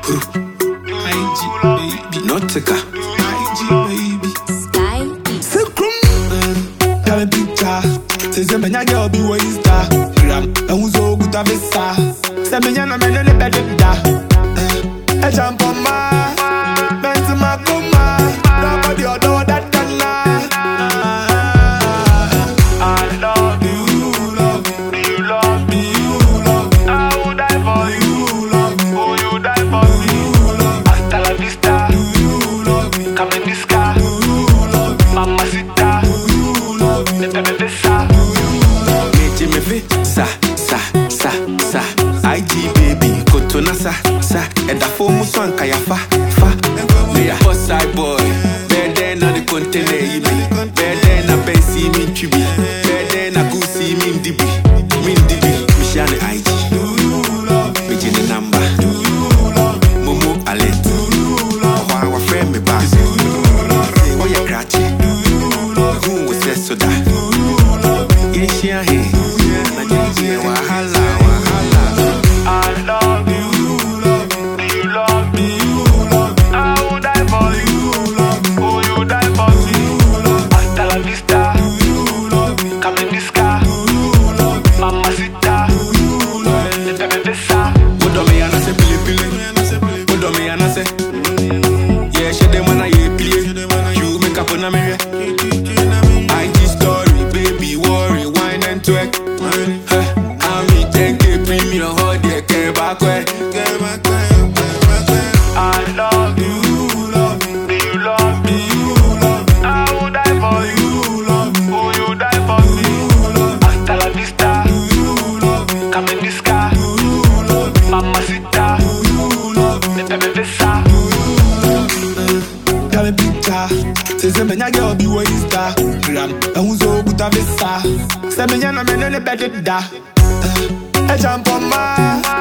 IG baby, Nautica. IG baby. Sky Got a picture. Says me nya girl be way star. Gram. E uzo guta visa. Say me nya na me ne bed da. E jump on my. Bent my coma. Nobody other that can I love you, love me, you love me, you love me. I would die for you, love me. Oh, you die for me, you love me. Hasta la vista, you love me. Come in this car, you love me. Mamacita, you love me. Let me besa, you love me. Meje me fe, sa. IG baby, kotona sa. Eda fo muswan kaya fa. Me a boss side boy, better than the container you be. Better than a see me tribi. Better than a go see me dibi. Me shine IG. Me change the number. Momo alert. Why our friend me back? Oh yeah, cratchy. Who was that so that? Yes, yeah, hey. Wahala. I love you, love me, you love me, you love me. I would die for you, love me. Oh, you die for me, you love me. Hasta la vista, you love me. Come in this car, you love me. Mamacita, you love me. Let me besa. What do me anase pili? What do me anase? Yeah, she dem wanna ye play. You make up on a mirror. IG story, baby, worry, wine and twerk. I'm in 10K premium, hold your care back way. I love you, love me, you love me, you love me. I would die for you, love me. Oh, you die for me, you love me. Hasta la vista, you love me. Come in this car, you love me. Mamacita, you love me. Let me besa. Got a picture. Says me nya girl be way star. Gram. E uzo guta visa. Say me nya na me ne bed da. E jump on my.